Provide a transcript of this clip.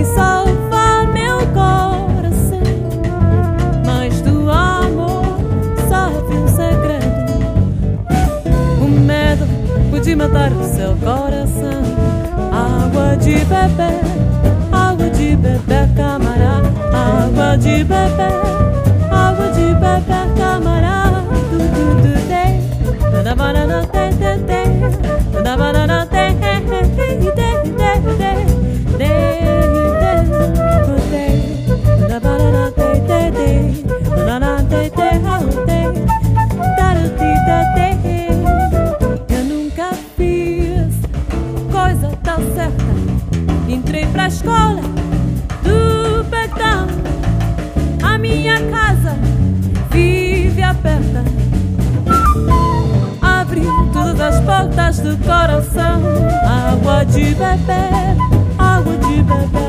salvar meu coração, mas do amor só vi um segredo. O medo pode matar o seu coração. Água de bebê, camarada. Água de bebê, camarada. Eu nunca fiz coisa tão certa. Entrei pra escola do Betão, a minha casa vive aberta, abriu todas as portas do coração. Água de bebê, água de bebê.